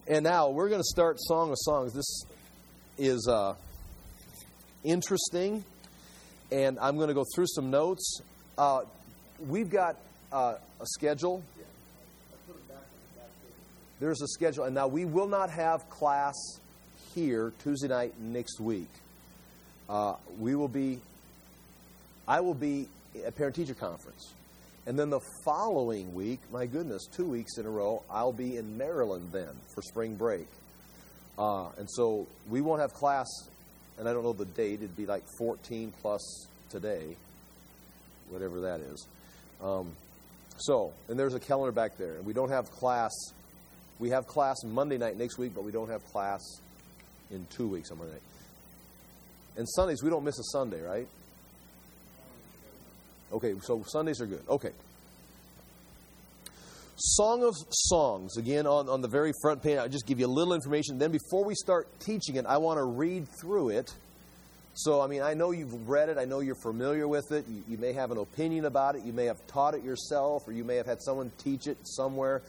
And now we're going to start Song of Songs. This is interesting, and I'm going to go through some notes. We've got a schedule. There's a schedule, and now we will not have class here Tuesday night next week. I will be at parent-teacher conference. And then the following week, my goodness, 2 weeks in a row, I'll be in Maryland then for spring break. And so we won't have class, and I don't know the date. It'd be like 14 plus today, whatever that is. And there's a calendar back there. And we don't have class. We have class Monday night next week, but we don't have class in 2 weeks on Monday night. And Sundays, we don't miss a Sunday, right? Okay, so Sundays are good. Okay. Song of Songs. Again, on the very front page, I'll just give you a little information. Then before we start teaching it, I want to read through it. So, I know you've read it. I know you're familiar with it. You may have an opinion about it. You may have taught it yourself, or you may have had someone teach it somewhere.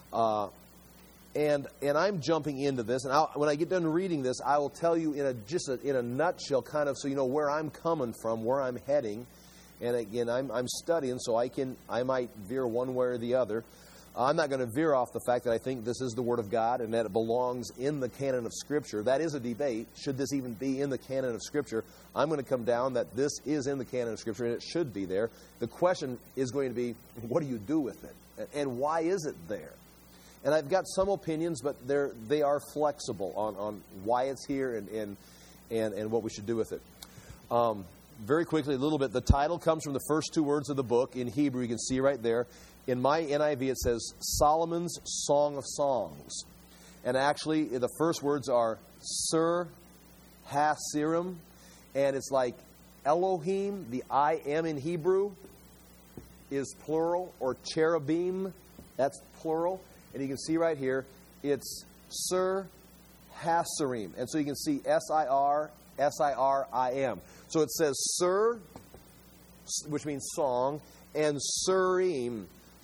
And I'm jumping into this. And when I get done reading this, I will tell you in a nutshell, kind of, so you know where I'm coming from, where I'm heading. And again, I'm studying, so I might veer one way or the other. I'm not going to veer off the fact that I think this is the Word of God and that it belongs in the canon of Scripture. That is a debate. Should this even be in the canon of Scripture? I'm going to come down that this is in the canon of Scripture and it should be there. The question is going to be, what do you do with it? And why is it there? And I've got some opinions, but they are flexible on why it's here and what we should do with it. Very quickly, a little bit. The title comes from the first two words of the book. In Hebrew, you can see right there. In my NIV, it says Solomon's Song of Songs. And actually, the first words are Sir Hasirim. And it's like Elohim, the I am in Hebrew, is plural. Or cherubim, that's plural. And you can see right here, it's Sir Hasirim. And so you can see S-I-R, S-I-R-I-M. So it says Sir, which means song, and Surim,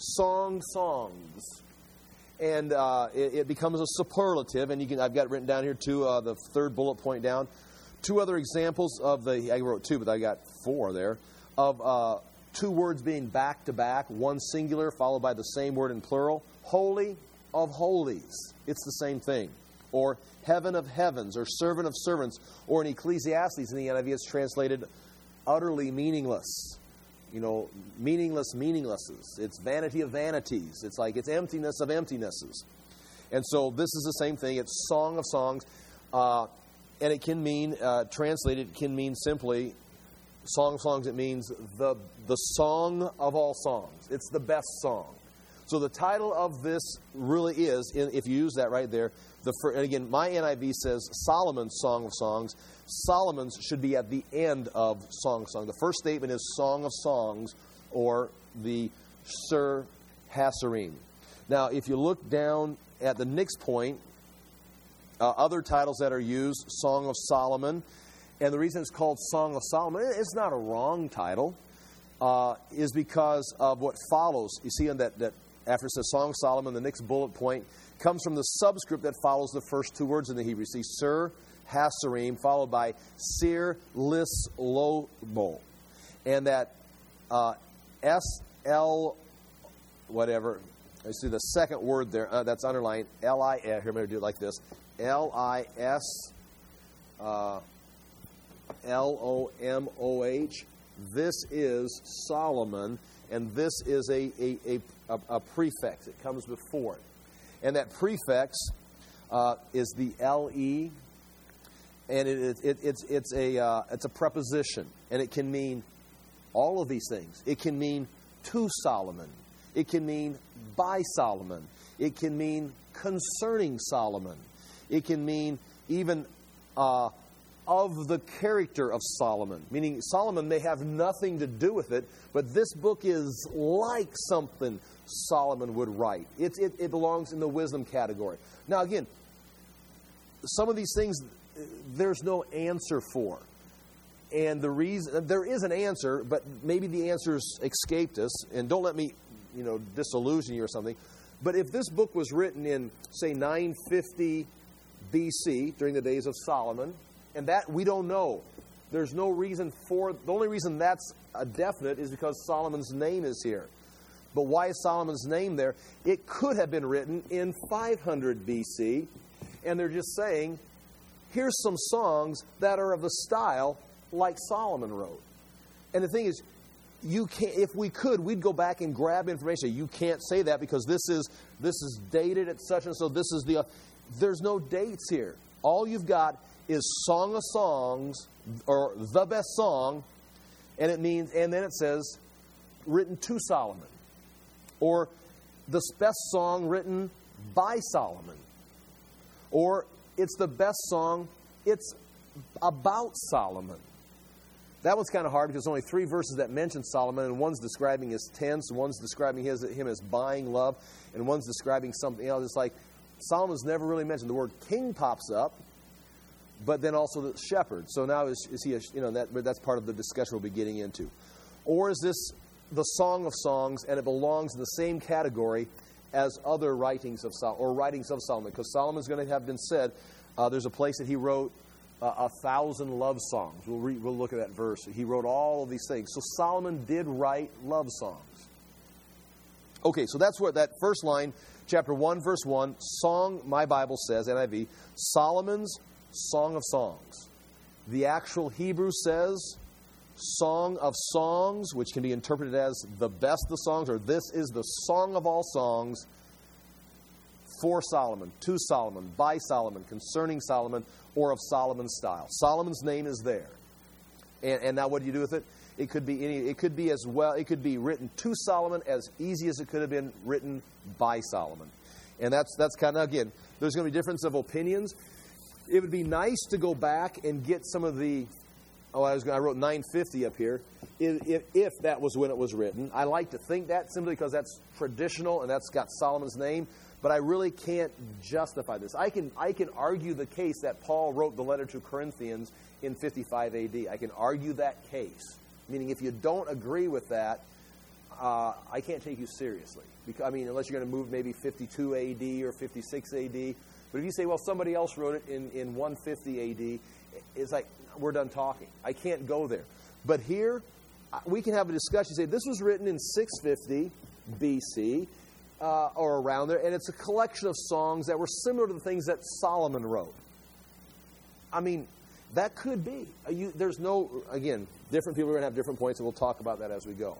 songs. And it becomes a superlative. And I've got written down here too, the third bullet point down. Two other examples of I wrote two, but I got four there, of two words being back to back, one singular followed by the same word in plural. Holy of holies. It's the same thing. Or heaven of heavens, or servant of servants, or in Ecclesiastes in the NIV it's translated utterly meaningless. Meaninglesses. It's vanity of vanities. It's like it's emptiness of emptinesses. And so this is the same thing. It's Song of Songs. And it can mean, translated, it can mean simply, Song of Songs, it means the song of all songs. It's the best song. So the title of this really is, if you use that right there, and again, my NIV says Solomon's Song of Songs. Solomon's should be at the end of Song of Songs. The first statement is Song of Songs, or the Sir Hasirim. Now, if you look down at the next point, other titles that are used, Song of Solomon, and the reason it's called Song of Solomon, it's not a wrong title, is because of what follows. You see in that after it says Song of Solomon, the next bullet point comes from the subscript that follows the first two words in the Hebrew. You see Sir Hasirim followed by Sir Lis Lobo. And that S-L whatever, I see the second word there, that's underlined, L-I-S, here, I'm going to do it like this, L-I-S L-O-M-O-H. This is Solomon, and this is a prefix. It comes before it. And that prefix is the L-E, and it's a preposition, and it can mean all of these things. It can mean to Solomon. It can mean by Solomon. It can mean concerning Solomon. It can mean even of the character of Solomon, meaning Solomon may have nothing to do with it, but this book is like something Solomon would write. It belongs in the wisdom category. Now again, some of these things there's no answer for. And the reason there is an answer, but maybe the answer's escaped us, and don't let me disillusion you or something. But if this book was written in, say, 950 BC, during the days of Solomon, and that we don't know. There's no reason for... The only reason that's a definite is because Solomon's name is here. But why is Solomon's name there? It could have been written in 500 BC, and they're just saying, here's some songs that are of the style like Solomon wrote. And the thing is, you can't, if we could, we'd go back and grab information. You can't say that because this is dated at such and so. This is the... There's no dates here. All you've got is Song of Songs, or the best song, and it means, and then it says, written to Solomon, or the best song written by Solomon, or it's the best song, it's about Solomon. That one's kind of hard because there's only 3 verses that mention Solomon, and one's describing his tents, and one's describing him as buying love, and one's describing something else. It's like Solomon's never really mentioned. The word king pops up, but then also the shepherd. So now is he that's part of the discussion we'll be getting into. Or is this the Song of Songs, and it belongs in the same category as other writings of Solomon, or writings of Solomon? Because Solomon's going to have been said, there's a place that he wrote 1,000 love songs. We'll look at that verse. He wrote all of these things. So Solomon did write love songs. Okay, so that's what that first line, chapter 1, verse 1, song, my Bible says, NIV, Solomon's Song of Songs. The actual Hebrew says Song of Songs, which can be interpreted as the best of songs, or this is the song of all songs for Solomon, to Solomon, by Solomon, concerning Solomon, or of Solomon's style. Solomon's name is there. And now what do you do with it? It could be it could be as well, it could be written to Solomon as easy as it could have been written by Solomon. And that's kind of, again, there's going to be difference of opinions. It would be nice to go back and get some of the, I wrote 950 up here, if that was when it was written. I like to think that simply because that's traditional and that's got Solomon's name, but I really can't justify this. I can argue the case that Paul wrote the letter to Corinthians in 55 AD. I can argue that case, meaning if you don't agree with that, I can't take you seriously. Because, unless you're going to move maybe 52 AD or 56 AD. But if you say, well, somebody else wrote it in 150 AD, it's like, we're done talking. I can't go there. But here, we can have a discussion. Say, this was written in 650 BC, or around there, and it's a collection of songs that were similar to the things that Solomon wrote. That could be. There's no, again, different people are going to have different points, and we'll talk about that as we go.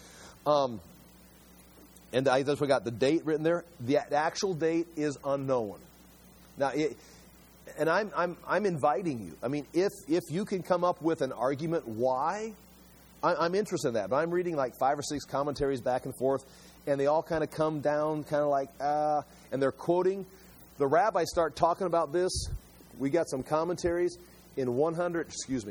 And that's what we got. The date written there. The actual date is unknown. Now, I'm inviting you. If you can come up with an argument why, I'm interested in that. But I'm reading like 5 or 6 commentaries back and forth, and they all kind of come down kind of like, and they're quoting. The rabbis start talking about this. We got some commentaries in 100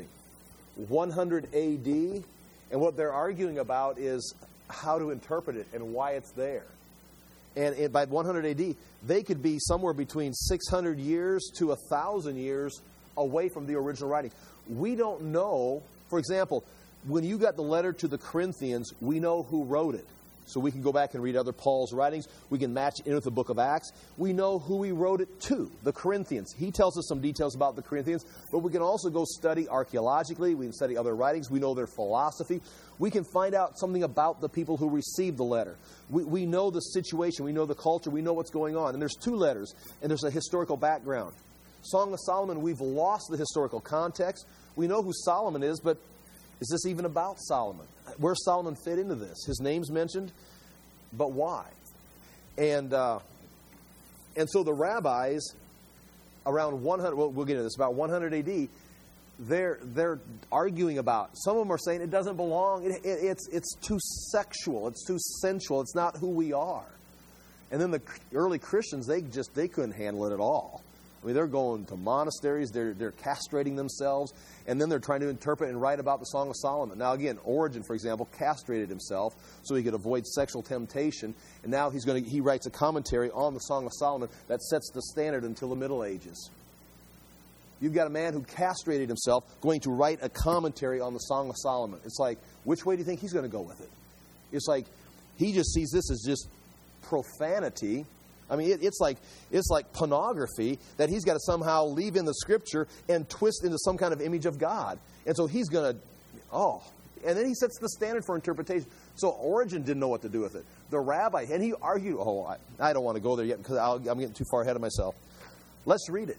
AD, and what they're arguing about is how to interpret it and why it's there. And by 100 AD, they could be somewhere between 600 years to 1,000 years away from the original writing. We don't know. For example, when you got the letter to the Corinthians, we know who wrote it. So we can go back and read other Paul's writings. We can match it in with the book of Acts. We know who he wrote it to, the Corinthians. He tells us some details about the Corinthians, but we can also go study archaeologically. We can study other writings. We know their philosophy. We can find out something about the people who received the letter. We know the situation. We know the culture. We know what's going on. And there's 2 letters, and there's a historical background. Song of Solomon, we've lost the historical context. We know who Solomon is, but is this even about Solomon? Where's Solomon fit into this? His name's mentioned, but why? And so the rabbis around 100, we'll get into this, about 100 AD, they're arguing about. Some of them are saying it doesn't belong. It's too sexual. It's too sensual. It's not who we are. And then the early Christians, they couldn't handle it at all. They're going to monasteries. They're castrating themselves. And then they're trying to interpret and write about the Song of Solomon. Now, again, Origen, for example, castrated himself so he could avoid sexual temptation. And now he writes a commentary on the Song of Solomon that sets the standard until the Middle Ages. You've got a man who castrated himself going to write a commentary on the Song of Solomon. It's like, which way do you think he's going to go with it? It's like, he just sees this as just profanity. I mean, it's like pornography that he's got to somehow leave in the Scripture and twist into some kind of image of God. And so he's going to, and then he sets the standard for interpretation. So Origen didn't know what to do with it. The rabbi, and he argued, I don't want to go there yet because I'm getting too far ahead of myself. Let's read it.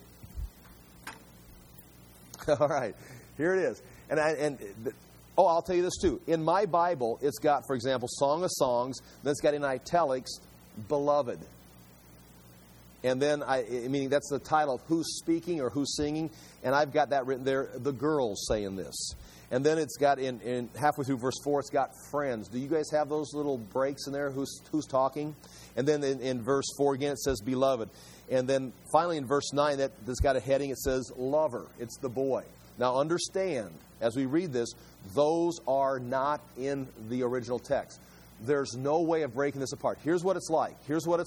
All right, here it is. I'll tell you this too. In my Bible, it's got, for example, Song of Songs, then it's got in italics, Beloved. And then, meaning that's the title of who's speaking or who's singing. And I've got that written there, the girls saying this. And then it's got in halfway through verse 4, it's got friends. Do you guys have those little breaks in there? Who's talking? And then in verse 4 again, it says beloved. And then finally in verse 9, that's got a heading, it says lover. It's the boy. Now understand, as we read this, those are not in the original text. There's no way of breaking this apart. Here's what it's like.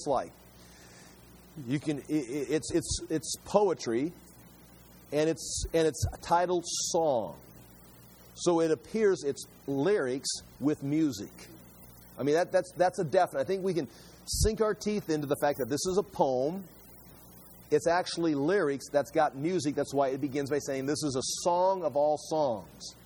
You can. It's poetry, and it's titled song. So it appears it's lyrics with music. I mean that's a definite. I think we can sink our teeth into the fact that this is a poem. It's actually lyrics that's got music. That's why it begins by saying this is a song of all songs.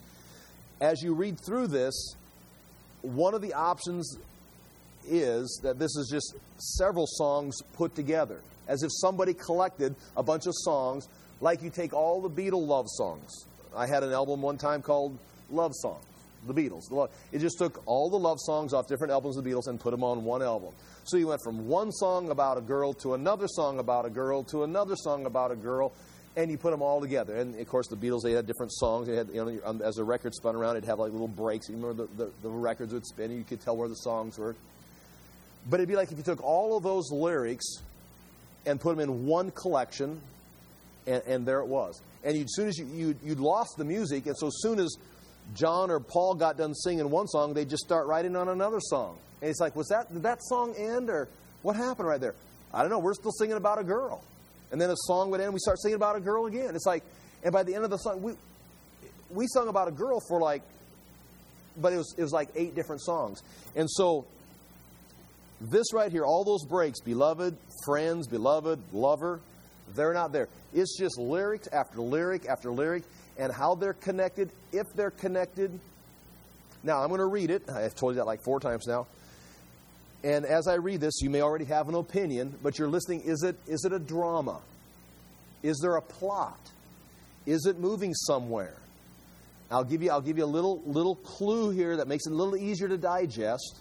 As you read through this, one of the options is that this is just several songs put together, as if somebody collected a bunch of songs, like you take all the Beatles love songs. I had an album one time called Love Songs, the Beatles. It just took all the love songs off different albums of the Beatles and put them on one album. So you went from one song about a girl to another song about a girl to another song about a girl, and you put them all together. And, of course, the Beatles, they had different songs. They had, as the record spun around, it'd have like little breaks. You remember the records would spin, and you could tell where the songs were. But it'd be like if you took all of those lyrics and put them in one collection, and there it was. And as soon as you'd lost the music, and so as soon as John or Paul got done singing one song, they'd just start writing on another song. And it's like, did that song end, or what happened right there? I don't know. We're still singing about a girl. And then a song would end, we start singing about a girl again. It's like, and by the end of the song, we sung about a girl but it was like 8 different songs. And so this right here, all those breaks, beloved, friends, beloved, lover, they're not there. It's just lyric after lyric after lyric, and how they're connected, if they're connected. Now, I'm going to read it. I've told you that like 4 times now. And as I read this, you may already have an opinion, but you're listening. Is it a drama? Is there a plot? Is it moving somewhere? I'll give you a little clue here that makes it a little easier to digest.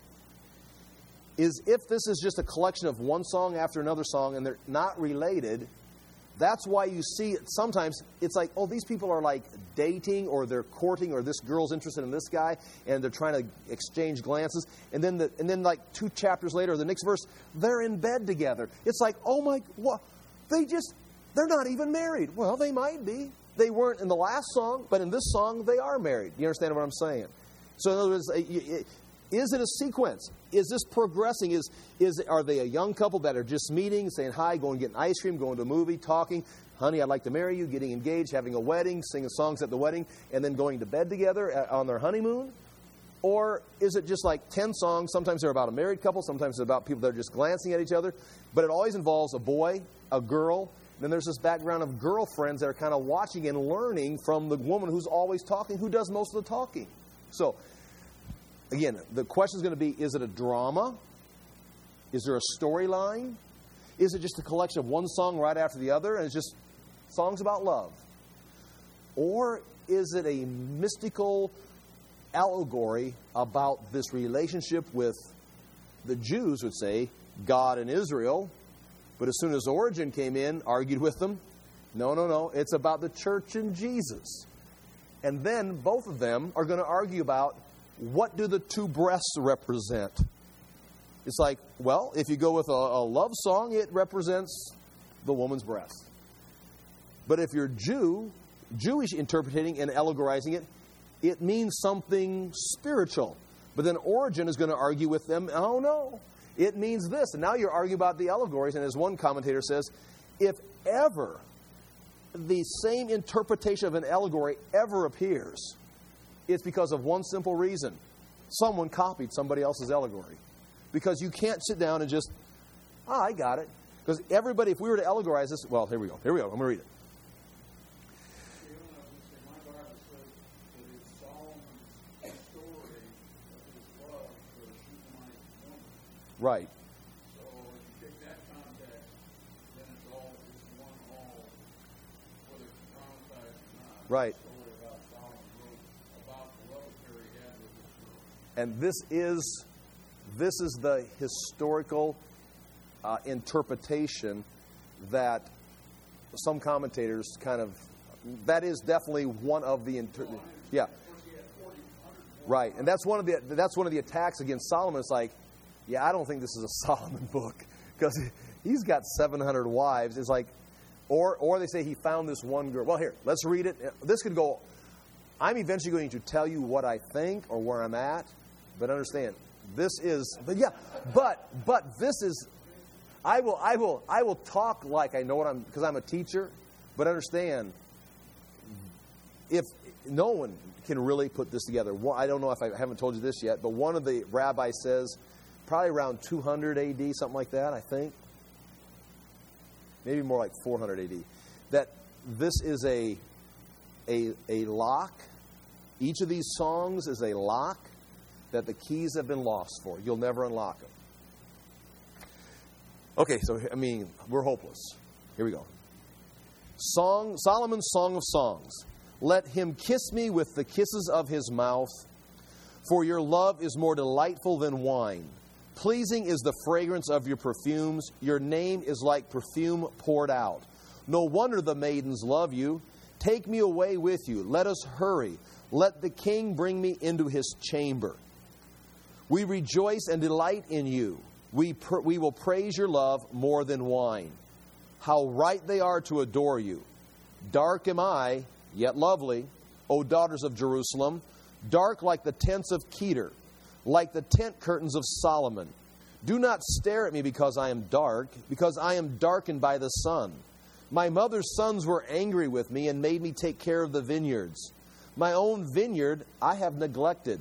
Is if this is just a collection of one song after another song and they're not related, that's why you see it. Sometimes it's like, these people are like dating, or they're courting, or this girl's interested in this guy, and they're trying to exchange glances. And then like 2 chapters later, the next verse, they're in bed together. It's like, what? They're not even married. Well, they might be. They weren't in the last song, but in this song, they are married. You understand what I'm saying? So in other words, is it a sequence? Is this progressing? Are they a young couple that are just meeting, saying hi, going to get ice cream, going to a movie, talking, honey, I'd like to marry you, getting engaged, having a wedding, singing songs at the wedding, and then going to bed together on their honeymoon? Or is it just like 10 songs? Sometimes they're about a married couple, sometimes they're about people that are just glancing at each other, but it always involves a boy, a girl. Then there's this background of girlfriends that are kind of watching and learning from the woman who's always talking, who does most of the talking. So, again, the question is going to be, is it a drama? Is there a storyline? Is it just a collection of one song right after the other, and it's just songs about love? Or is it a mystical allegory about this relationship with, the Jews would say, God and Israel? But as soon as Origen came in, argued with them, no, it's about the church and Jesus. And then both of them are going to argue about, what do the 2 breasts represent? It's like, well, if you go with a love song, it represents the woman's breast. But if you're Jewish interpreting and allegorizing it, it means something spiritual. But then Origen is going to argue with them, oh no, it means this. And now you're arguing about the allegories. And as one commentator says, if ever the same interpretation of an allegory ever appears, it's because of one simple reason. Someone copied somebody else's allegory. because you can't sit down and just, I got it. Because everybody, if we were to allegorize this, well, here we go. I'm going to read it. Right. So if you take that context, then it's all just one all, whether it's traumatized or not. Right. It's a story about Solomon wrote about the love affair he had with this girl. And this is the historical interpretation that some commentators kind of, that is definitely one of the yeah. Right. And that's one of the attacks against Solomon. It's like, yeah, I don't think this is a Solomon book because he's got 700 wives. It's like, or they say he found this one girl. Well, here, let's read it. This could go. I'm eventually going to tell you what I think or where I'm at, but understand this is. But yeah, but this is. I will talk like I know what I'm because I'm a teacher, but understand if no one can really put this together. I don't know if I haven't told you this yet, but one of the rabbis says. Probably around 200 A.D., something like that, I think. Maybe more like 400 A.D. That this is a lock. Each of these songs is a lock that the keys have been lost for. You'll never unlock them. Okay, so, we're hopeless. Here we go. Solomon's Song of Songs. Let him kiss me with the kisses of his mouth, for your love is more delightful than wine. Pleasing is the fragrance of your perfumes. Your name is like perfume poured out. No wonder the maidens love you. Take me away with you. Let us hurry. Let the king bring me into his chamber. We rejoice and delight in you. We will praise your love more than wine. How right they are to adore you. Dark am I, yet lovely, O daughters of Jerusalem, dark like the tents of Kedar, like the tent curtains of Solomon. Do not stare at me because I am dark, because I am darkened by the sun. My mother's sons were angry with me and made me take care of the vineyards. My own vineyard I have neglected.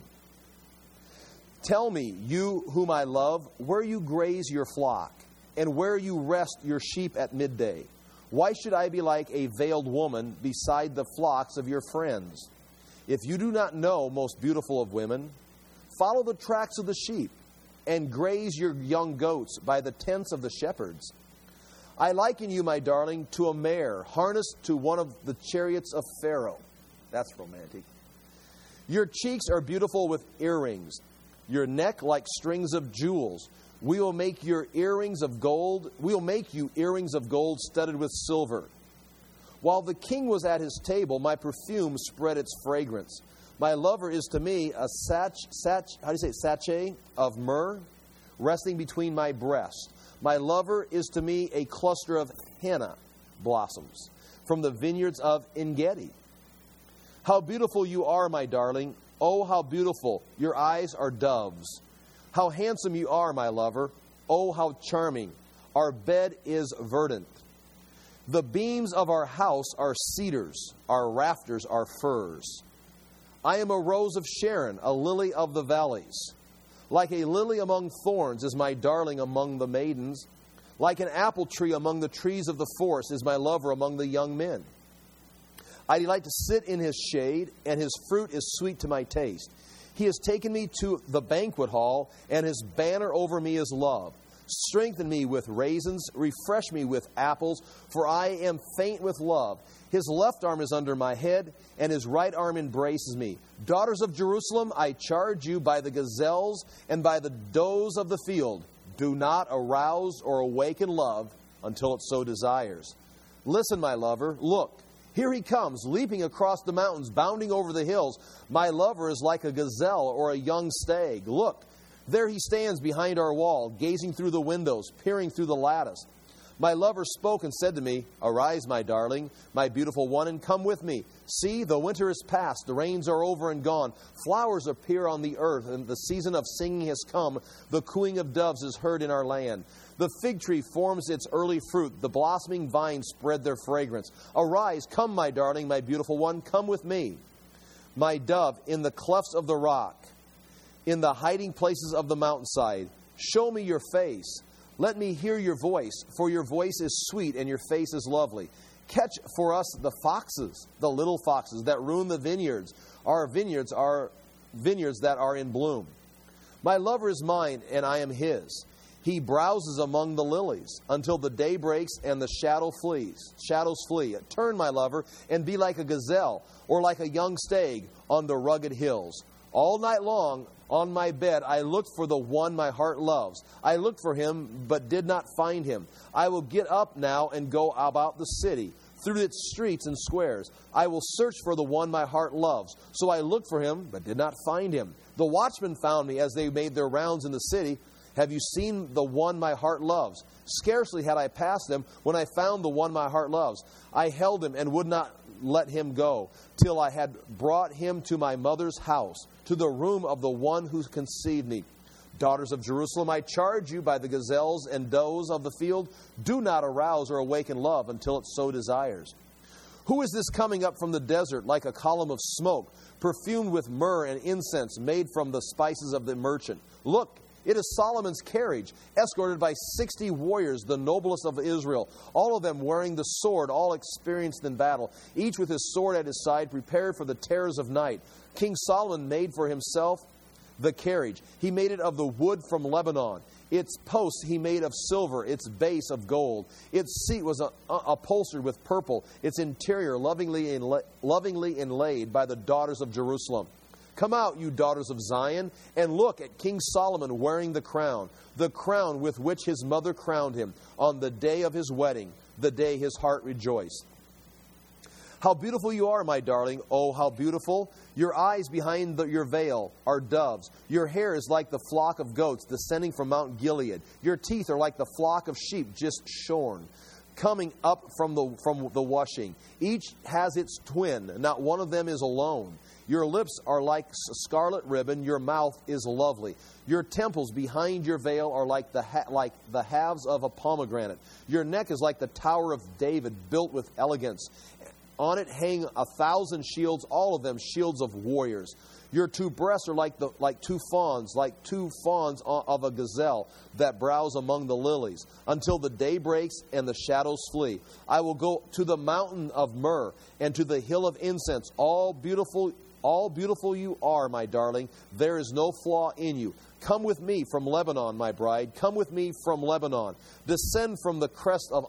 Tell me, you whom I love, where you graze your flock, and where you rest your sheep at midday. Why should I be like a veiled woman beside the flocks of your friends? If you do not know, most beautiful of women, follow the tracks of the sheep, and graze your young goats by the tents of the shepherds. I liken you, my darling, to a mare harnessed to one of the chariots of Pharaoh. That's romantic. Your cheeks are beautiful with earrings, your neck like strings of jewels. We will make your earrings of gold. We will make you earrings of gold studded with silver. While the king was at his table, my perfume spread its fragrance. My lover is to me a sachet of myrrh resting between my breasts. My lover is to me a cluster of henna blossoms from the vineyards of En-Gedi. How beautiful you are, my darling. Oh, how beautiful. Your eyes are doves. How handsome you are, my lover. Oh, how charming. Our bed is verdant. The beams of our house are cedars. Our rafters are firs. I am a rose of Sharon, a lily of the valleys. Like a lily among thorns is my darling among the maidens. Like an apple tree among the trees of the forest is my lover among the young men. I delight to sit in his shade, and his fruit is sweet to my taste. He has taken me to the banquet hall, and his banner over me is love. Strengthen me with raisins, refresh me with apples, for I am faint with love. His left arm is under my head, and his right arm embraces me. Daughters of Jerusalem, I charge you by the gazelles and by the does of the field. Do not arouse or awaken love until it so desires. Listen, my lover, look. Here he comes, leaping across the mountains, bounding over the hills. My lover is like a gazelle or a young stag. Look, there he stands behind our wall, gazing through the windows, peering through the lattice. My lover spoke and said to me, Arise, my darling, my beautiful one, and come with me. See, the winter is past, the rains are over and gone. Flowers appear on the earth, and the season of singing has come. The cooing of doves is heard in our land. The fig tree forms its early fruit. The blossoming vines spread their fragrance. Arise, come, my darling, my beautiful one, come with me. My dove, in the clefts of the rock, in the hiding places of the mountainside, Show me your face. Let me hear your voice, for your voice is sweet and your face is lovely. Catch for us the foxes, the little foxes that ruin the vineyards. Our vineyards are vineyards that are in bloom. My lover is mine, and I am his. He browses among the lilies until the day breaks and the shadows flee. Turn, my lover, and be like a gazelle or like a young stag on the rugged hills. All night long on my bed I looked for the one my heart loves. I looked for him, but did not find him. I will get up now and go about the city, through its streets and squares. I will search for the one my heart loves. So I looked for him, but did not find him. The watchmen found me as they made their rounds in the city. Have you seen the one my heart loves? Scarcely had I passed them when I found the one my heart loves. I held him and would not let him go, till I had brought him to my mother's house, to the room of the one who conceived me. Daughters of Jerusalem, I charge you by the gazelles and does of the field, do not arouse or awaken love until it so desires. Who is this coming up from the desert like a column of smoke, perfumed with myrrh and incense made from the spices of the merchant? Look, it is Solomon's carriage, escorted by 60 warriors, the noblest of Israel, all of them wearing the sword, all experienced in battle, each with his sword at his side, prepared for the terrors of night. King Solomon made for himself the carriage. He made it of the wood from Lebanon. Its posts he made of silver, its base of gold. Its seat was upholstered with purple, its interior lovingly inlaid by the daughters of Jerusalem. Come out, you daughters of Zion, and look at King Solomon wearing the crown with which his mother crowned him on the day of his wedding, the day his heart rejoiced. How beautiful you are, my darling. Oh, how beautiful. Your eyes behind your veil are doves. Your hair is like the flock of goats descending from Mount Gilead. Your teeth are like the flock of sheep just shorn, coming up from the washing. Each has its twin. Not one of them is alone. Your lips are like scarlet ribbon. Your mouth is lovely. Your temples behind your veil are like the halves of a pomegranate. Your neck is like the Tower of David, built with elegance. On it hang 1,000 shields, all of them shields of warriors. Your two breasts are like two fawns of a gazelle that browse among the lilies, until the day breaks and the shadows flee. I will go to the mountain of myrrh and to the hill of incense. All beautiful you are, my darling. There is no flaw in you. Come with me from Lebanon, my bride. Come with me from Lebanon. Descend from the crest of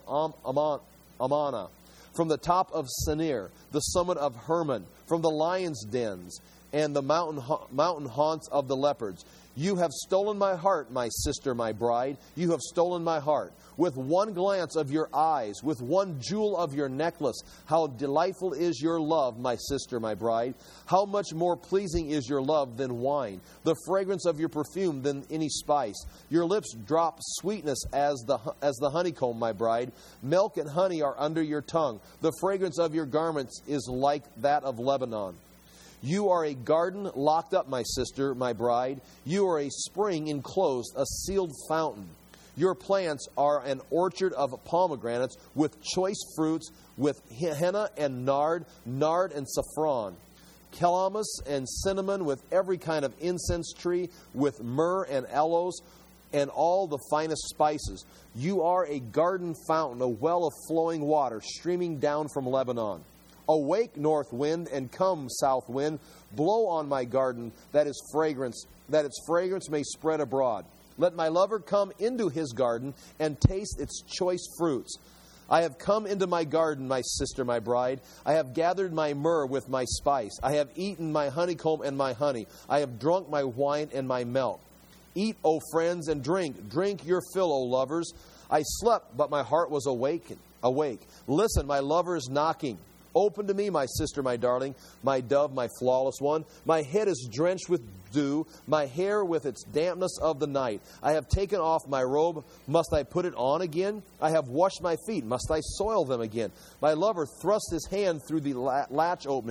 Amana, from the top of Senir, the summit of Hermon, from the lions' dens and the mountain haunts of the leopards. You have stolen my heart, my sister, my bride. You have stolen my heart. With one glance of your eyes, with one jewel of your necklace, how delightful is your love, my sister, my bride. How much more pleasing is your love than wine, the fragrance of your perfume than any spice. Your lips drop sweetness as the honeycomb, my bride. Milk and honey are under your tongue. The fragrance of your garments is like that of Lebanon. You are a garden locked up, my sister, my bride. You are a spring enclosed, a sealed fountain. Your plants are an orchard of pomegranates with choice fruits, with henna and nard and saffron, calamus and cinnamon, with every kind of incense tree, with myrrh and aloes, and all the finest spices. You are a garden fountain, a well of flowing water streaming down from Lebanon. Awake, north wind, and come, south wind. Blow on my garden, that its fragrance may spread abroad. Let my lover come into his garden and taste its choice fruits. I have come into my garden, my sister, my bride. I have gathered my myrrh with my spice. I have eaten my honeycomb and my honey. I have drunk my wine and my milk. Eat, O friends, and drink. Drink your fill, O lovers. I slept, but my heart was awake. Listen, my lover is knocking. Open to me, my sister, my darling, my dove, my flawless one. My head is drenched with dew, my hair with its dampness of the night. I have taken off my robe. Must I put it on again? I have washed my feet. Must I soil them again? My lover thrust his hand through the latch opening.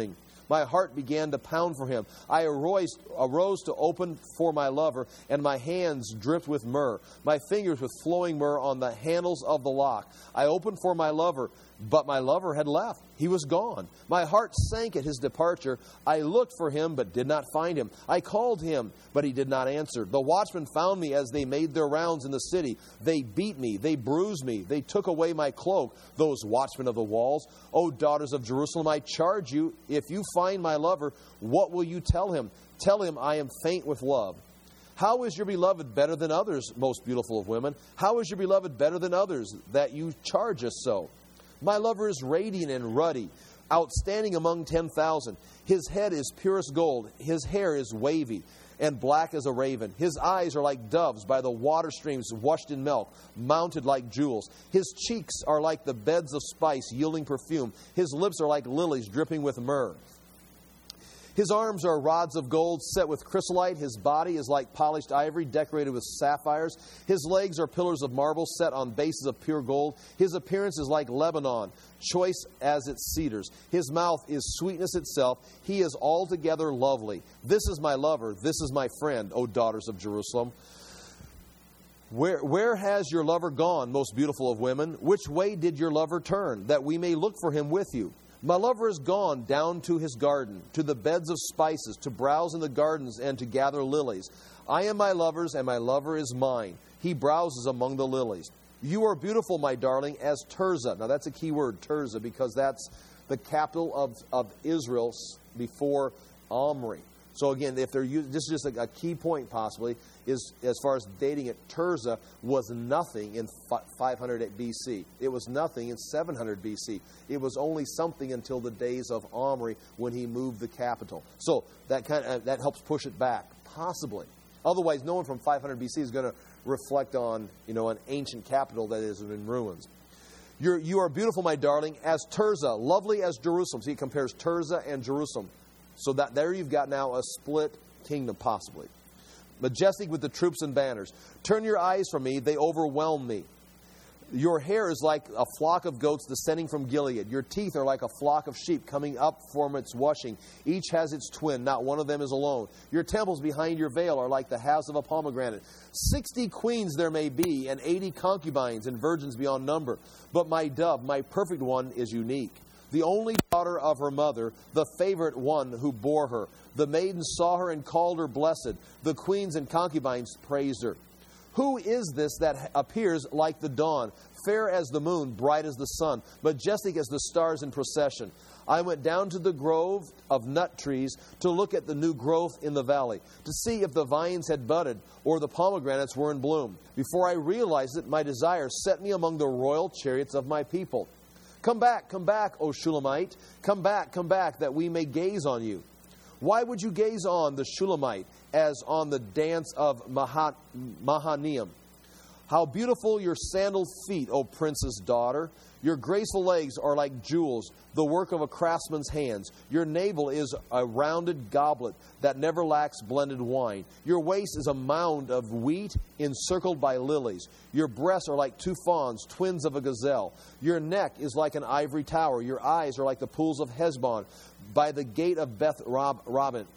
My heart began to pound for him. I arose to open for my lover, and my hands dripped with myrrh, my fingers with flowing myrrh on the handles of the lock. I opened for my lover, but my lover had left. He was gone. My heart sank at his departure. I looked for him, but did not find him. I called him, but he did not answer. The watchmen found me as they made their rounds in the city. They beat me. They bruised me. They took away my cloak, those watchmen of the walls. O daughters of Jerusalem, I charge you, if you find my lover, what will you tell him? Tell him I am faint with love. How is your beloved better than others, most beautiful of women? How is your beloved better than others, that you charge us so? My lover is radiant and ruddy, outstanding among 10,000. His head is purest gold. His hair is wavy and black as a raven. His eyes are like doves by the water streams washed in milk, mounted like jewels. His cheeks are like the beds of spice yielding perfume. His lips are like lilies dripping with myrrh. His arms are rods of gold set with chrysolite. His body is like polished ivory decorated with sapphires. His legs are pillars of marble set on bases of pure gold. His appearance is like Lebanon, choice as its cedars. His mouth is sweetness itself. He is altogether lovely. This is my lover. This is my friend, O daughters of Jerusalem. Where has your lover gone, most beautiful of women? Which way did your lover turn, that we may look for him with you? My lover is gone down to his garden, to the beds of spices, to browse in the gardens and to gather lilies. I am my lover's, and my lover is mine. He browses among the lilies. You are beautiful, my darling, as Tirzah. Now that's a key word, Tirzah, because that's the capital of Israel before Omri. So again, if they're using, this is just a key point possibly, is as far as dating it, Tirzah was nothing in 500 BC. It was nothing in 700 BC. It was only something until the days of Omri when he moved the capital. So that that helps push it back, possibly. Otherwise, no one from 500 BC is going to reflect on an ancient capital that is in ruins. You are beautiful, my darling, as Tirzah, lovely as Jerusalem. See, it compares Tirzah and Jerusalem. So that there you've got now a split kingdom, possibly. Majestic with the troops and banners. Turn your eyes from me, they overwhelm me. Your hair is like a flock of goats descending from Gilead. Your teeth are like a flock of sheep coming up from its washing. Each has its twin, not one of them is alone. Your temples behind your veil are like the halves of a pomegranate. 60 queens there may be, and 80 concubines and virgins beyond number. But my dove, my perfect one, is unique. The only daughter of her mother, the favorite one who bore her. The maidens saw her and called her blessed. The queens and concubines praised her. Who is this that appears like the dawn, fair as the moon, bright as the sun, majestic as the stars in procession? I went down to the grove of nut trees to look at the new growth in the valley, to see if the vines had budded or the pomegranates were in bloom. Before I realized it, my desire set me among the royal chariots of my people. Come back, O Shulamite. Come back, that we may gaze on you. Why would you gaze on the Shulamite as on the dance of Mahanaim? How beautiful your sandaled feet, O prince's daughter. Your graceful legs are like jewels, the work of a craftsman's hands. Your navel is a rounded goblet that never lacks blended wine. Your waist is a mound of wheat encircled by lilies. Your breasts are like two fawns, twins of a gazelle. Your neck is like an ivory tower. Your eyes are like the pools of Heshbon by the gate of Beth Rabbim.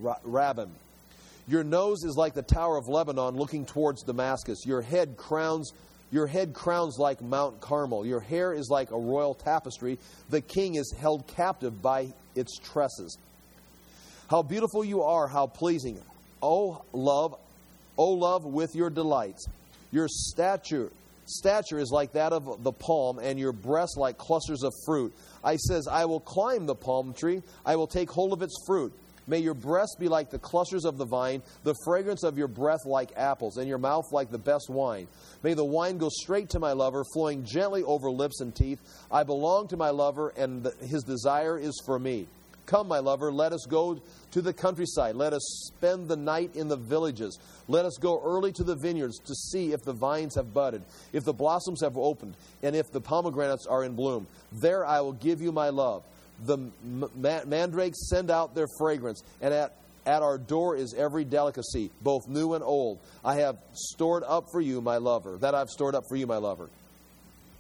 Your nose is like the tower of Lebanon looking towards Damascus. Your head crowns like Mount Carmel. Your hair is like a royal tapestry. The king is held captive by its tresses. How beautiful you are, how pleasing. O love, with your delights. Your stature is like that of the palm, and your breasts like clusters of fruit. I says, I will climb the palm tree. I will take hold of its fruit. May your breasts be like the clusters of the vine, the fragrance of your breath like apples, and your mouth like the best wine. May the wine go straight to my lover, flowing gently over lips and teeth. I belong to my lover, and his desire is for me. Come, my lover, let us go to the countryside. Let us spend the night in the villages. Let us go early to the vineyards to see if the vines have budded, if the blossoms have opened, and if the pomegranates are in bloom. There I will give you my love. The mandrakes send out their fragrance, and at our door is every delicacy, both new and old. I have stored up for you, my lover. That I've stored up for you, my lover.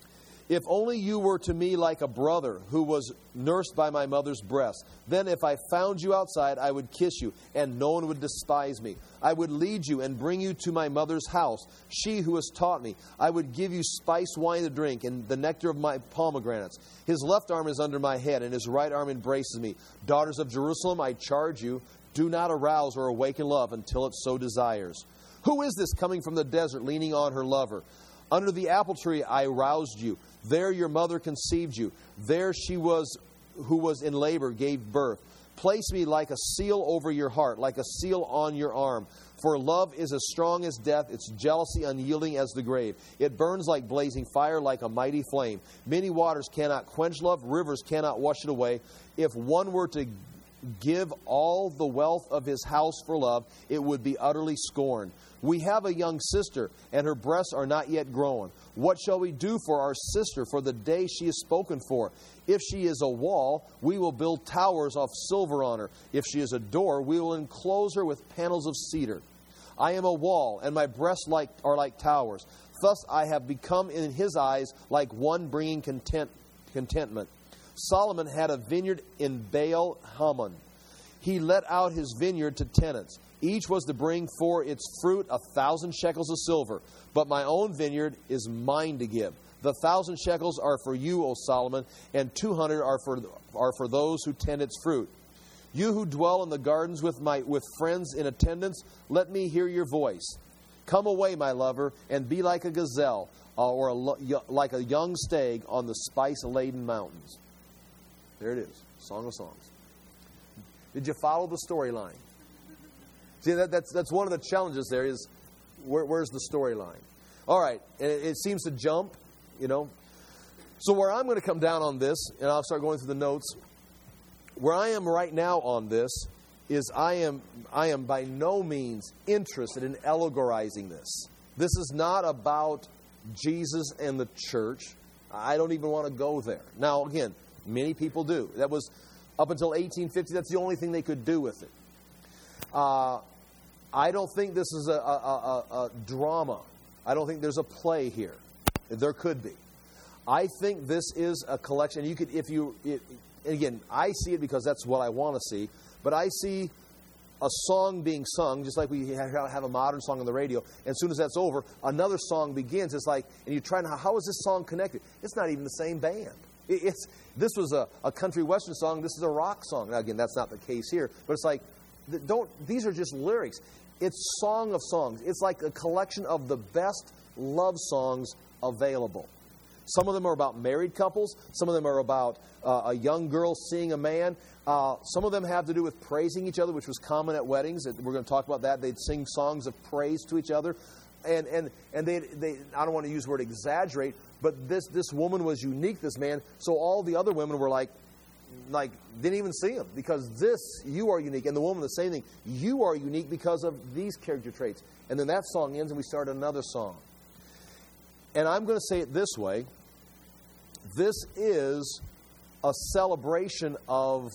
If only you were to me like a brother who was nursed by my mother's breast. Then if I found you outside, I would kiss you, and no one would despise me. I would lead you and bring you to my mother's house, she who has taught me. I would give you spiced wine to drink and the nectar of my pomegranates. His left arm is under my head, and his right arm embraces me. Daughters of Jerusalem, I charge you, do not arouse or awaken love until it so desires. Who is this coming from the desert, leaning on her lover? Under the apple tree I roused you. There your mother conceived you. There she was who was in labor gave birth. Place me like a seal over your heart, like a seal on your arm. For love is as strong as death, its jealousy unyielding as the grave. It burns like blazing fire, like a mighty flame. Many waters cannot quench love, rivers cannot wash it away. If one were to give all the wealth of his house for love, it would be utterly scorned. We have a young sister, and her breasts are not yet grown. What shall we do for our sister for the day she is spoken for? If she is a wall, we will build towers of silver on her. If she is a door, we will enclose her with panels of cedar. I am a wall, and my breasts are like towers. Thus I have become in his eyes like one bringing contentment. Solomon had a vineyard in Baal Hamon. He let out his vineyard to tenants. Each was to bring for its fruit 1,000 shekels of silver. But my own vineyard is mine to give. The 1,000 shekels are for you, O Solomon, and 200 are for those who tend its fruit. You who dwell in the gardens with friends in attendance, let me hear your voice. Come away, my lover, and be like a gazelle, like a young stag on the spice-laden mountains. There it is, Song of Songs. Did you follow the storyline? See, that's one of the challenges there is, where's the storyline? All right, it seems to jump, you know. So where I'm going to come down on this, and I'll start going through the notes, where I am right now on this is I am by no means interested in allegorizing this. This is not about Jesus and the church. I don't even want to go there. Now, again, many people do. That was, up until 1850, that's the only thing they could do with it. I don't think this is a drama. I don't think there's a play here. There could be. I think this is a collection. You could, again, I see it because that's what I want to see. But I see a song being sung, just like we have a modern song on the radio. And as soon as that's over, another song begins. It's like, and you're trying to, how is this song connected? It's not even the same band. This was a country western song. This is a rock song. Now, again, that's not the case here. But it's like, these are just lyrics. It's Song of Songs. It's like a collection of the best love songs available. Some of them are about married couples. Some of them are about a young girl seeing a man. Some of them have to do with praising each other, which was common at weddings. We're going to talk about that. They'd sing songs of praise to each other. And they I don't want to use the word exaggerate, but this woman was unique, this man. So all the other women were like didn't even see him, because you are unique. And the woman, the same thing. You are unique because of these character traits. And then that song ends and we start another song. And I'm going to say it this way. This is a celebration of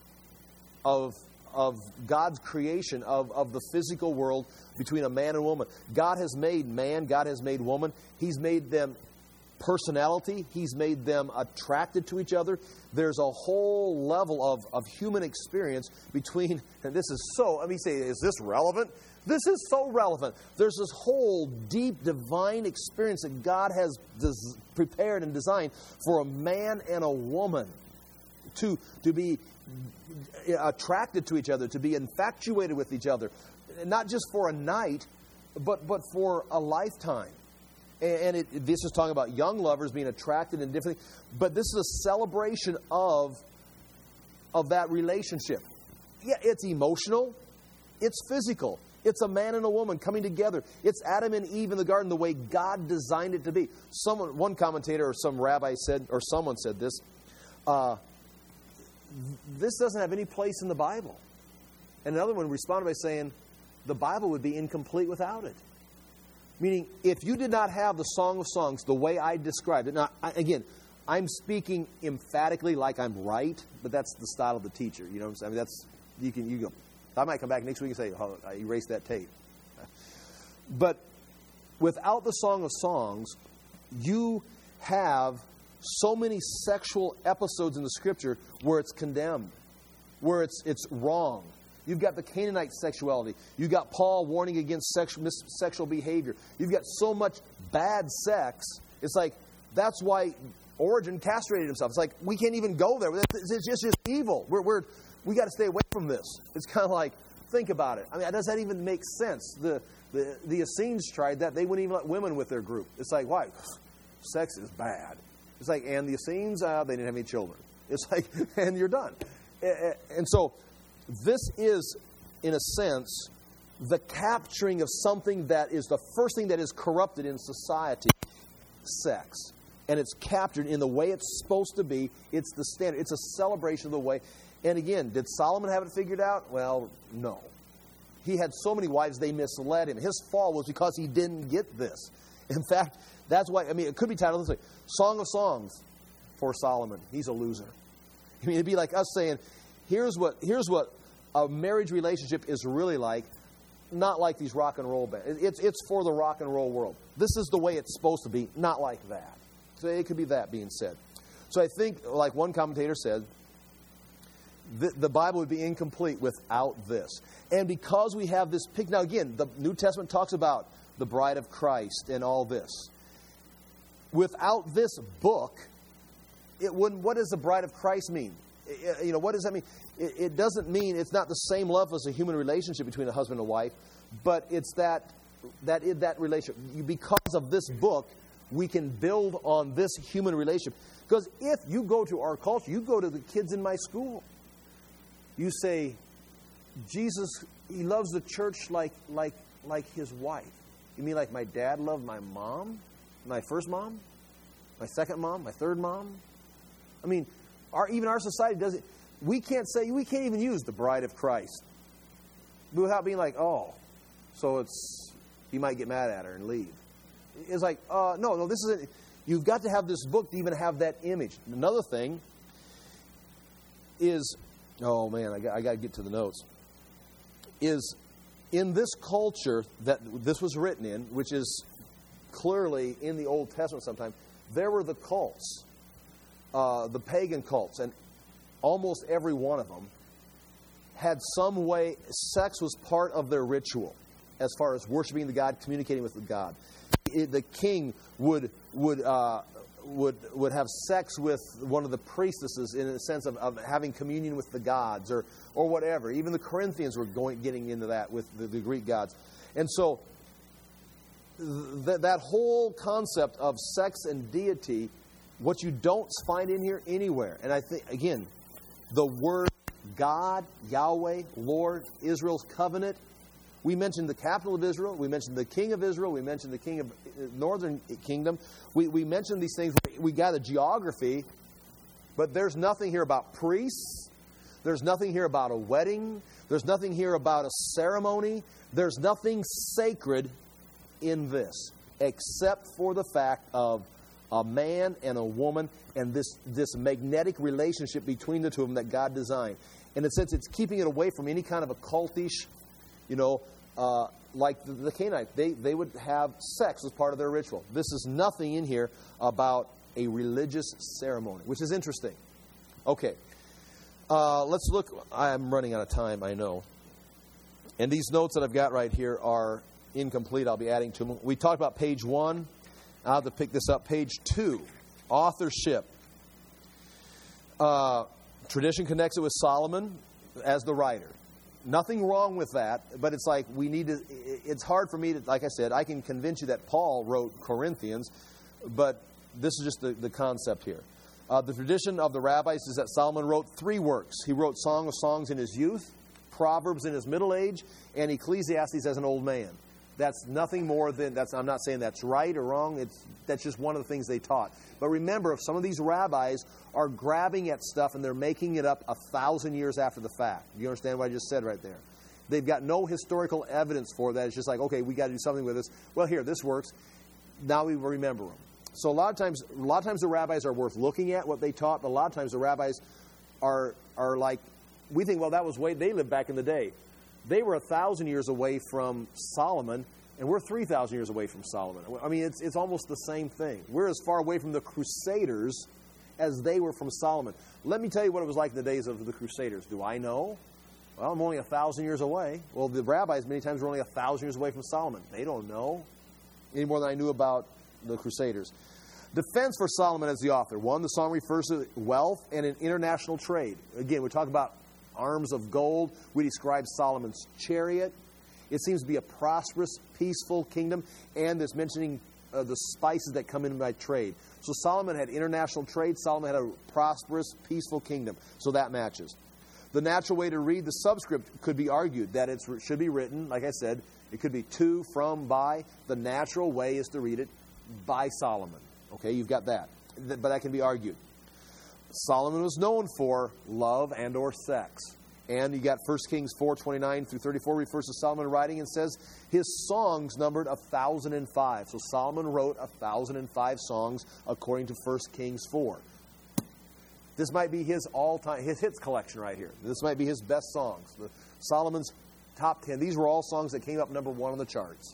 God's creation, of the physical world between a man and a woman. God has made man. God has made woman. He's made them personality. He's made them attracted to each other. There's a whole level of human experience between, and this is so, let me say, is this relevant? This is so relevant. There's this whole deep divine experience that God has prepared and designed for a man and a woman to be attracted to each other, to be infatuated with each other, not just for a night, but for a lifetime. And this is talking about young lovers being attracted and different things. But this is a celebration of that relationship. Yeah, it's emotional. It's physical. It's a man and a woman coming together. It's Adam and Eve in the garden the way God designed it to be. One commentator or some rabbi said, or someone said this, this doesn't have any place in the Bible. And another one responded by saying, the Bible would be incomplete without it. Meaning, if you did not have the Song of Songs the way I described it, now, again, I'm speaking emphatically like I'm right, but that's the style of the teacher. You know what I'm saying? I mean, that's, you go. I might come back next week and say, oh, I erased that tape. But without the Song of Songs, you have so many sexual episodes in the Scripture where it's condemned, where it's wrong. You've got the Canaanite sexuality. You've got Paul warning against sexual behavior. You've got so much bad sex. It's like, that's why Origen castrated himself. It's like, we can't even go there. It's just evil. We got to stay away from this. It's kind of like, think about it. I mean, does that even make sense? The Essenes tried that. They wouldn't even let women with their group. It's like, why? Sex is bad. It's like, and the Essenes, they didn't have any children. It's like, and you're done. And so, this is, in a sense, the capturing of something that is the first thing that is corrupted in society, sex. And it's captured in the way it's supposed to be. It's the standard. It's a celebration of the way. And again, did Solomon have it figured out? Well, no. He had so many wives, they misled him. His fall was because he didn't get this. In fact, that's why, I mean, it could be titled this way, Song of Songs for Solomon. He's a loser. I mean, it'd be like us saying, here's what a marriage relationship is really like, not like these rock and roll bands. It's for the rock and roll world. This is the way it's supposed to be, not like that. So it could be that being said. So I think, like one commentator said, the Bible would be incomplete without this. And because we have this picture, now again, the New Testament talks about the bride of Christ and all this. Without this book, it wouldn't. What does the bride of Christ mean? What does that mean? It doesn't mean it's not the same love as a human relationship between a husband and wife, but it's that relationship. Because of this book, we can build on this human relationship. Because if you go to our culture, you go to the kids in my school, you say, Jesus, he loves the church like his wife. You mean like my dad loved my mom? My first mom? My second mom? My third mom? I mean, even our society doesn't. We can't even use the bride of Christ without being like, oh, so he might get mad at her and leave. It's like, no, this isn't. You've got to have this book to even have that image. Another thing is, oh man, I got to get to the notes, is in this culture that this was written in, which is clearly in the Old Testament sometime, there were the cults, the pagan cults, and almost every one of them had some way, sex was part of their ritual as far as worshiping the God, communicating with the God. The king would have sex with one of the priestesses in a sense of having communion with the gods or whatever. Even the Corinthians were getting into that with the Greek gods. And so that whole concept of sex and deity, what you don't find in here anywhere. And I think, again, the word God, Yahweh, Lord, Israel's covenant. We mentioned the capital of Israel. We mentioned the king of Israel. We mentioned the king of northern kingdom. We mentioned these things. We got a geography, but there's nothing here about priests. There's nothing here about a wedding. There's nothing here about a ceremony. There's nothing sacred in this, except for the fact of a man and a woman and this magnetic relationship between the two of them that God designed. In a sense, it's keeping it away from any kind of a cultish, like the Canaanites. They would have sex as part of their ritual. This is nothing in here about a religious ceremony, which is interesting. Okay. Let's look. I'm running out of time, I know. And these notes that I've got right here are incomplete. I'll be adding to them. We talked about page 1. I'll have to pick this up. Page 2, authorship. Tradition connects it with Solomon as the writer. Nothing wrong with that, but it's like we need to. It's hard for me to, like I said, I can convince you that Paul wrote Corinthians, but this is just the concept here. The tradition of the rabbis is that Solomon wrote 3 works. He wrote Song of Songs in his youth, Proverbs in his middle age, and Ecclesiastes as an old man. That's nothing more than, I'm not saying that's right or wrong. That's just one of the things they taught. But remember, if some of these rabbis are grabbing at stuff and they're making it up 1,000 years after the fact. You understand what I just said right there? They've got no historical evidence for that. It's just like, okay, we got to do something with this. Well, here, this works. Now we remember them. So a lot of times the rabbis are worth looking at what they taught, but a lot of times the rabbis are like, we think, well, that was they lived back in the day. They were 1,000 years away from Solomon, and we're 3,000 years away from Solomon. I mean, it's almost the same thing. We're as far away from the Crusaders as they were from Solomon. Let me tell you what it was like in the days of the Crusaders. Do I know? Well, I'm only 1,000 years away. Well, the rabbis many times were only 1,000 years away from Solomon. They don't know any more than I knew about the Crusaders. Defense for Solomon as the author. One, the song refers to wealth and an international trade. Again, we're talking about arms of gold. We describe Solomon's chariot. It seems to be a prosperous, peaceful kingdom, and there's mentioning the spices that come in by trade. So Solomon had international trade. Solomon had a prosperous, peaceful kingdom. So that matches. The natural way to read the subscript could be argued that it should be written, like I said, it could be to, from, by. The natural way is to read it by Solomon. Okay, you've got that. But that can be argued. Solomon was known for love and or sex. And you got 1 Kings 4:29 through 34 refers to Solomon writing and says his songs numbered 1,005. So Solomon wrote 1,005 songs according to 1 Kings 4. This might be his all-time, his hits collection right here. This might be his best songs. Solomon's top 10. These were all songs that came up number 1 on the charts.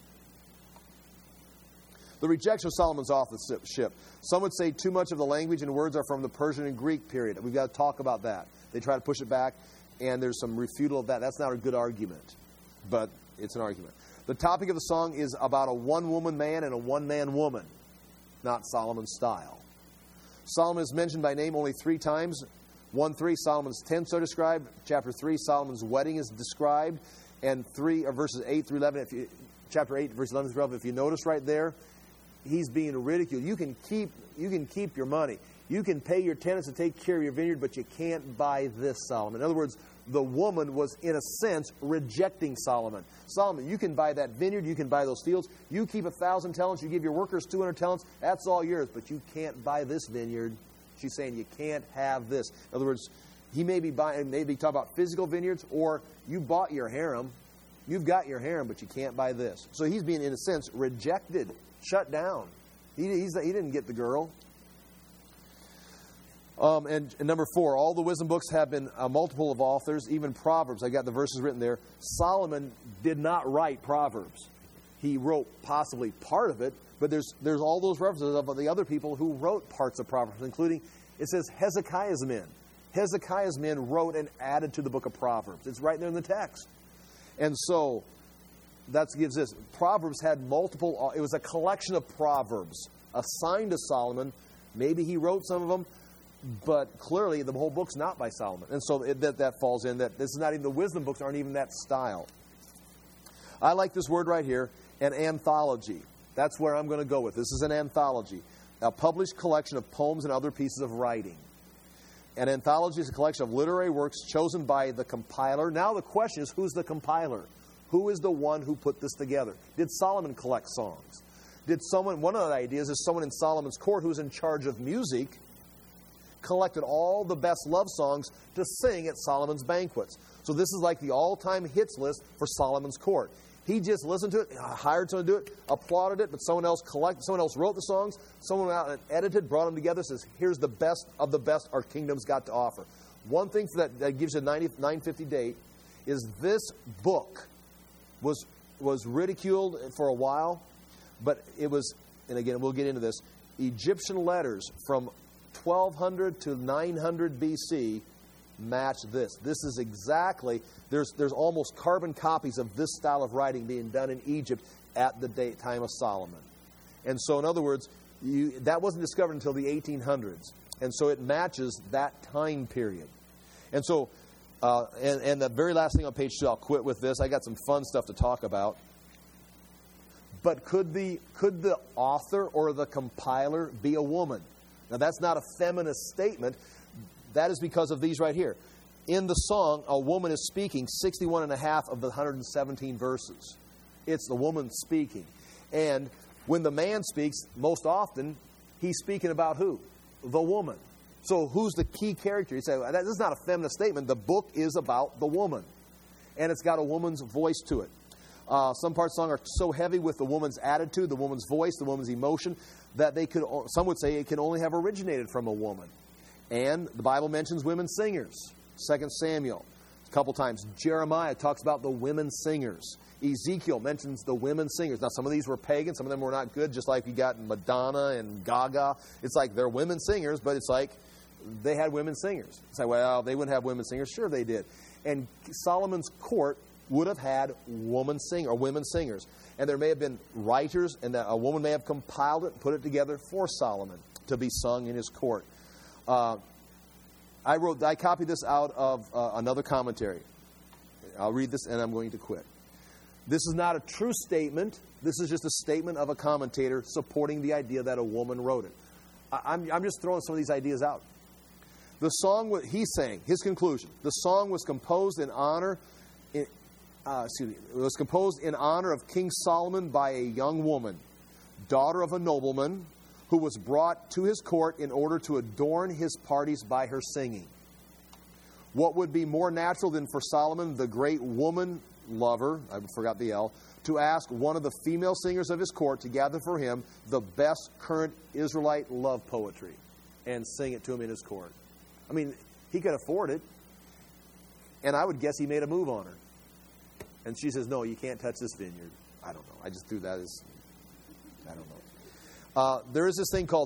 The rejection of Solomon's authorship. Some would say too much of the language and words are from the Persian and Greek period. We've got to talk about that. They try to push it back, and there's some refutal of that. That's not a good argument, but it's an argument. The topic of the song is about a one-woman man and a one-man woman, not Solomon's style. Solomon is mentioned by name only 3 times. 1:3, Solomon's tents are described. Chapter 3, Solomon's wedding is described. And verses 8 through 11, chapter 8, verse 11 through 12, if you notice right there, he's being ridiculed. You can keep your money. You can pay your tenants to take care of your vineyard, but you can't buy this, Solomon. In other words, the woman was, in a sense, rejecting Solomon. Solomon, you can buy that vineyard. You can buy those fields. You keep 1,000 talents. You give your workers 200 talents. That's all yours, but you can't buy this vineyard. She's saying you can't have this. In other words, he may be talking about physical vineyards, or you bought your harem. You've got your harem, but you can't buy this. So he's being, in a sense, rejected, shut down. He didn't get the girl. And number 4, all the wisdom books have been a multiple of authors, even Proverbs. I got the verses written there. Solomon did not write Proverbs. He wrote possibly part of it, but there's all those references of the other people who wrote parts of Proverbs, including, it says, Hezekiah's men. Hezekiah's men wrote and added to the book of Proverbs. It's right there in the text. And so that gives this. Proverbs had multiple, it was a collection of Proverbs assigned to Solomon. Maybe he wrote some of them, but clearly the whole book's not by Solomon. And so that falls in that. This is not even, the wisdom books aren't even that style. I like this word right here, an anthology. That's where I'm going to go with. This is an anthology, a published collection of poems and other pieces of writing. An anthology is a collection of literary works chosen by the compiler. Now the question is, who's the compiler? Who is the one who put this together? Did Solomon collect songs? One of the ideas is someone in Solomon's court who's in charge of music collected all the best love songs to sing at Solomon's banquets. So this is like the all-time hits list for Solomon's court. He just listened to it, hired someone to do it, applauded it, but someone else wrote the songs, someone went out and edited, brought them together, says, here's the best of the best our kingdom's got to offer. One thing that gives you a 950 date is this book was ridiculed for a while, but it was, and again, we'll get into this, Egyptian letters from 1200 to 900 BC match this. This is exactly, there's almost carbon copies of this style of writing being done in Egypt at the time of Solomon. And so, in other words, that wasn't discovered until the 1800s. And so it matches that time period. And so, and the very last thing on page 2, I'll quit with this. I got some fun stuff to talk about. But could the author or the compiler be a woman? Now, that's not a feminist statement. That is because of these right here. In the song, a woman is speaking 61 and a half of the 117 verses. It's the woman speaking. And when the man speaks, most often, he's speaking about who? The woman. So who's the key character? You say, well, this is not a feminist statement. The book is about the woman. And it's got a woman's voice to it. Some parts of the song are so heavy with the woman's attitude, the woman's voice, the woman's emotion, that some would say it can only have originated from a woman. And the Bible mentions women singers. 2 Samuel, a couple times. Jeremiah talks about the women singers. Ezekiel mentions the women singers. Now, some of these were pagan. Some of them were not good, just like you got Madonna and Gaga. It's like they're women singers, but it's like they had women singers. Say, well, they wouldn't have women singers. Sure they did. And Solomon's court would have had women singers. And there may have been writers, and that a woman may have compiled it and put it together for Solomon to be sung in his court. I copied this out of another commentary. I'll read this and I'm going to quit. This is not a true statement. This is just a statement of a commentator supporting the idea that a woman wrote it. I'm just throwing some of these ideas out. The song he sang, his conclusion, the song was composed in honor it was composed in honor of King Solomon by a young woman, daughter of a nobleman, who was brought to his court in order to adorn his parties by her singing. What would be more natural than for Solomon, the great woman lover, I forgot the L, to ask one of the female singers of his court to gather for him the best current Israelite love poetry and sing it to him in his court? I mean, he could afford it. And I would guess he made a move on her. And she says, no, you can't touch this vineyard. I don't know. I just threw that as, I don't know. There is this thing called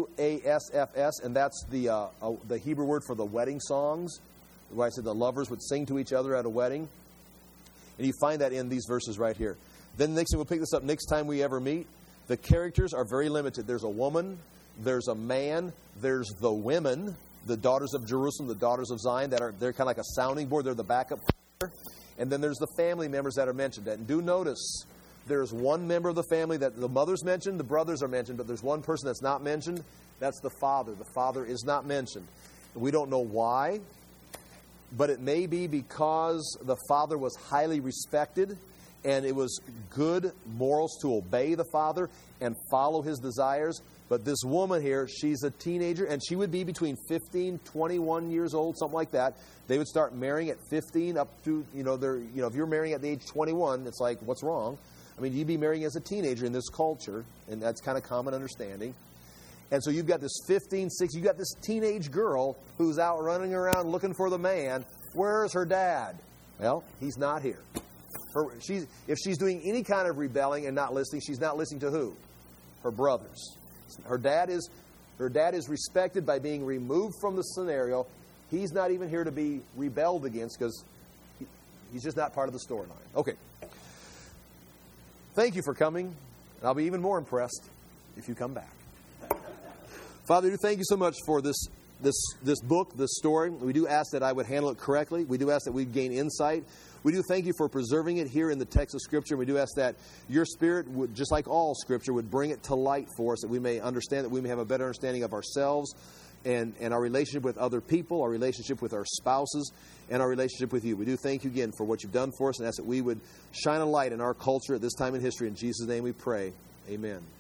WASFS, and that's the Hebrew word for the wedding songs. Where I said the lovers would sing to each other at a wedding. And you find that in these verses right here. Then the next thing, we'll pick this up next time we ever meet. The characters are very limited. There's a woman, there's a man, there's the women, the daughters of Jerusalem, the daughters of Zion, they're kind of like a sounding board. They're the backup. And then there's the family members that are mentioned. And do notice, there's one member of the family that the mother's mentioned, the brothers are mentioned, but there's one person that's not mentioned. That's the father. The father is not mentioned. We don't know why, but it may be because the father was highly respected, and it was good morals to obey the father and follow his desires. But this woman here, she's a teenager, and she would be between 15, 21 years old, something like that. They would start marrying at 15 up to, if you're marrying at the age 21, it's like, what's wrong? I mean, you'd be marrying as a teenager in this culture, and that's kind of common understanding. And so you've got this 15, 16, you've got this teenage girl who's out running around looking for the man. Where's her dad? Well, he's not here. If she's doing any kind of rebelling and not listening, she's not listening to who? Her brothers. Her dad is respected by being removed from the scenario. He's not even here to be rebelled against because he's just not part of the storyline. Okay. Thank you for coming. And I'll be even more impressed if you come back. Father, thank you so much for this book, this story. We do ask that I would handle it correctly. We do ask that we'd gain insight. We do thank you for preserving it here in the text of Scripture. We do ask that your Spirit, would, just like all Scripture, would bring it to light for us, that we may understand, that we may have a better understanding of ourselves and our relationship with other people, our relationship with our spouses, and our relationship with you. We do thank you again for what you've done for us, and ask that we would shine a light in our culture at this time in history. In Jesus' name we pray. Amen.